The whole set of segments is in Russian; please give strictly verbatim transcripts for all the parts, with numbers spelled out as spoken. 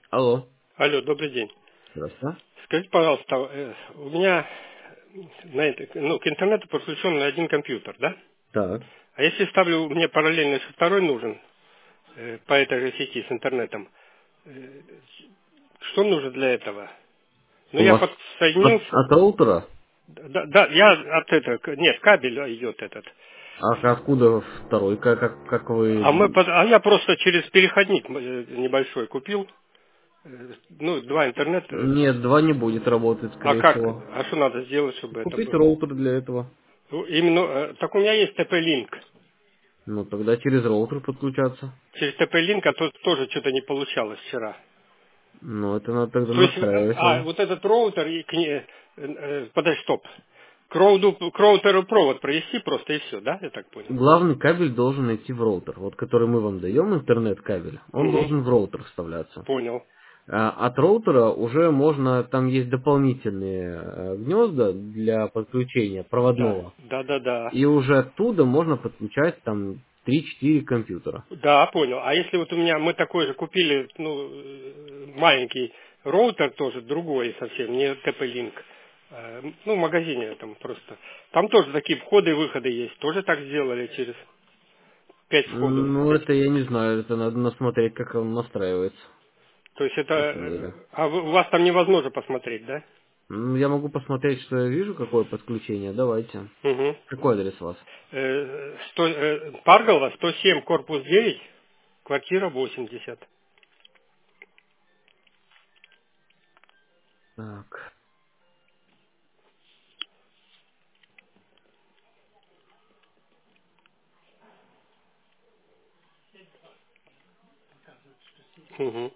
Алло. Алло, добрый день. Здравствуйте. Скажите, пожалуйста, э, у меня на это, ну, к интернету подключен один компьютер, да? Так. А если ставлю, мне параллельно еще второй нужен э, по этой же сети с интернетом, э, что нужно для этого? Ну, У я вас от, подсоединился, от роутера? да, да, я от этого, к- нет, кабель идет этот. А откуда второй? Как, как, как А, мы, вы... под- а я просто через переходник э, небольшой купил, э, ну, два интернета. Нет, два не будет работать, А скорее как, всего. а что надо сделать, чтобы это Купить было? роутер для этого. Ну, именно, э, так у меня есть тэ пэ-линк. Ну, тогда через роутер подключаться. Через тэ пэ-линк, а то тоже что-то не получалось вчера. Ну, это надо тогда То есть, э, настраивать а, вам. вот этот роутер, и к ней- э, э, подожди, стоп. К, роуду, к роутеру провод провести просто и все, да, я так понял? Главный кабель должен идти в роутер. Вот который мы вам даем, интернет-кабель, он Угу, должен в роутер вставляться. понял. А от роутера уже можно, там есть дополнительные э, гнезда для подключения Да, проводного. да, да, да. И уже оттуда можно подключать там три-четыре компьютера. Да, понял. А если вот у меня, мы такой же купили, ну, э, маленький роутер тоже, другой совсем, не тэ пэ-линк, э, ну, в магазине там просто. Там тоже такие входы и выходы есть. Тоже так сделали через пять входов. Ну, это я не знаю, это надо насмотреть, как он настраивается. То есть это... Честно говоря. э, А вы- у вас там невозможно посмотреть, да? Ну, я могу посмотреть, что я вижу, какое подключение. Давайте. Угу. Какой адрес у вас? Э, сто, э, Парголова, сто семь, корпус девять, квартира восемьдесят. Так. Угу.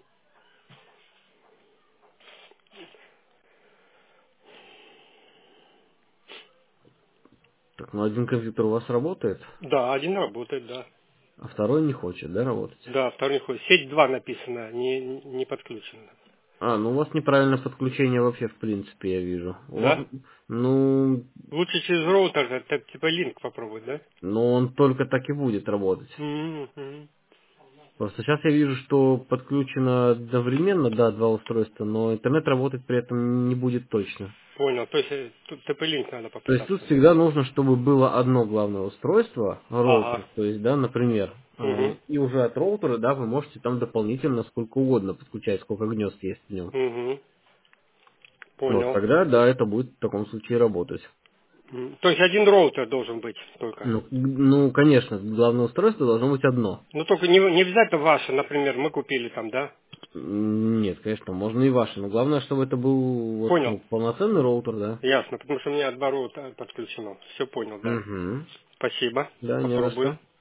Так, ну один компьютер у вас работает, Да, один работает, да. а второй не хочет, да, работать? Да, второй ход. Сеть два написано, не, не подключено. А, ну у вас неправильное подключение вообще, в принципе, я вижу. У вас, Да? ну, Лучше через роутер, это типа линк попробовать, да? ну он только так и будет работать. Мгм. Просто сейчас я вижу, что подключено одновременно, да, два устройства, но интернет работать при этом не будет точно. Понял. То есть э, тут тэ пэ-линк надо То есть тут попытаться. всегда нужно, чтобы было одно главное устройство, роутер, Ага. то есть, да, например, а, Угу. и уже от роутера, да, вы можете там дополнительно сколько угодно подключать, сколько гнезд есть в нем. Угу. Вот Понял. тогда, да, это будет в таком случае работать. М, То есть один роутер должен быть только. Ну, ну, конечно, главное устройство должно быть одно. Ну только не, не обязательно ваше, например, мы купили там, да? М, Нет, конечно, можно и ваше, но главное, чтобы это был вот, Понял. ну, полноценный роутер, да. Ясно, потому что у меня от роутера подключено. Все понял, да. Угу. Спасибо. Да, не за Попробую. что.